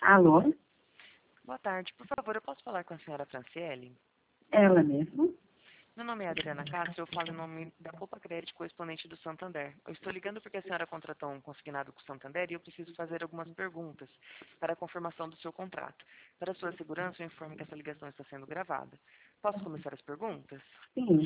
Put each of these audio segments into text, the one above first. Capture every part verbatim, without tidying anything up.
Alô? Boa tarde. Por favor, eu posso falar com a senhora Franciele? Ela mesmo? Meu nome é Adriana Castro, eu falo em nome da Poupa Crédito, correspondente do Santander. Eu estou ligando porque a senhora contratou um consignado com o Santander e eu preciso fazer algumas perguntas para a confirmação do seu contrato. Para sua segurança, eu informo que essa ligação está sendo gravada. Posso começar as perguntas? Sim.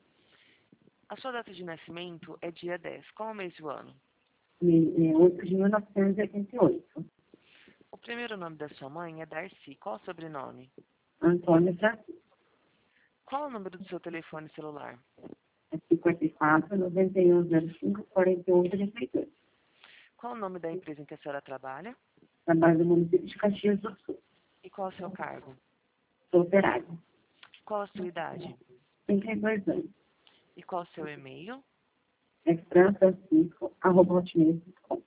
A sua data de nascimento é dia dez. Qual o mês e o ano? É oito de mil novecentos e oitenta e oito. O primeiro nome da sua mãe é Darcy. Qual o sobrenome? Antônio Francisco. Qual o número do seu telefone celular? É cinquenta e quatro, noventa e um, zero cinco, quarenta e um, trinta e dois. Qual o nome da empresa em que a senhora trabalha? Trabalho no município de Caxias do Sul. E qual o seu cargo? Sou operário. Qual a sua idade? trinta e dois anos. E qual o seu e-mail? É francisco, arroba hotmail ponto com.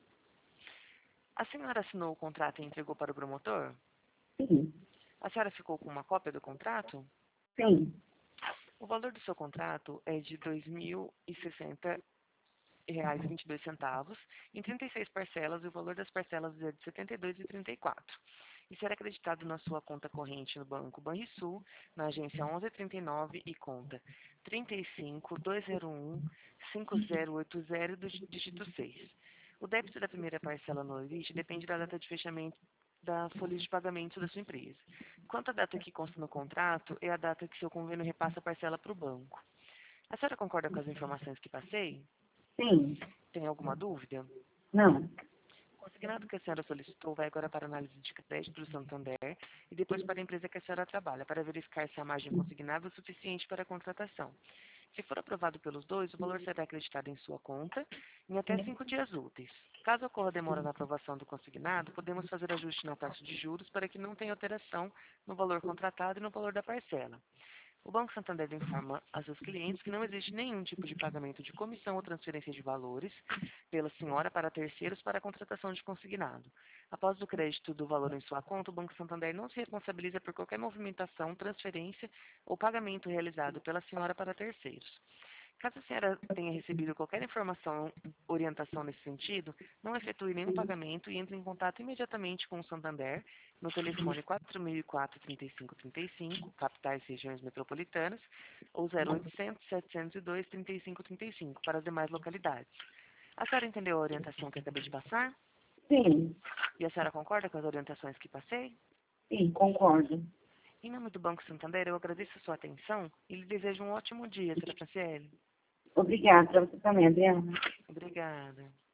A senhora assinou o contrato e entregou para o promotor? Sim. A senhora ficou com uma cópia do contrato? Sim. O valor do seu contrato é de dois mil e sessenta reais e vinte e dois centavos em trinta e seis parcelas e o valor das parcelas é de setenta e dois reais e trinta e quatro centavos. E será acreditado na sua conta corrente no Banco Banrisul, na agência onze trinta e nove e conta trinta e cinco, dois zero um, cinco zero oito zero do dígito seis. O débito da primeira parcela no limite depende da data de fechamento da folha de pagamento da sua empresa. Quanto à data que consta no contrato, é a data que seu convênio repassa a parcela para o banco. A senhora concorda com as informações que passei? Sim. Tem alguma dúvida? Não. O consignado que a senhora solicitou vai agora para a análise de crédito do Santander e depois para a empresa que a senhora trabalha, para verificar se a margem consignada é suficiente para a contratação. Se for aprovado pelos dois, o valor será acreditado em sua conta em até cinco dias úteis. Caso ocorra demora na aprovação do consignado, podemos fazer ajuste na taxa de juros para que não tenha alteração no valor contratado e no valor da parcela. O Banco Santander informa a seus clientes que não existe nenhum tipo de pagamento de comissão ou transferência de valores pela senhora para terceiros para a contratação de consignado. Após o crédito do valor em sua conta, o Banco Santander não se responsabiliza por qualquer movimentação, transferência ou pagamento realizado pela senhora para terceiros. Caso a senhora tenha recebido qualquer informação, orientação nesse sentido, não efetue nenhum pagamento e entre em contato imediatamente com o Santander no telefone quatro mil e quatro, trinta e cinco, trinta e cinco, capitais e regiões metropolitanas, ou zero oitocentos, setecentos e dois, trinta e cinco, trinta e cinco para as demais localidades. A senhora entendeu a orientação que acabei de passar? Sim. E a senhora concorda com as orientações que passei? Sim, concordo. Em nome do Banco Santander, eu agradeço a sua atenção e lhe desejo um ótimo dia, senhora Franciele. Obrigada. Para você também, Adriana. Obrigada.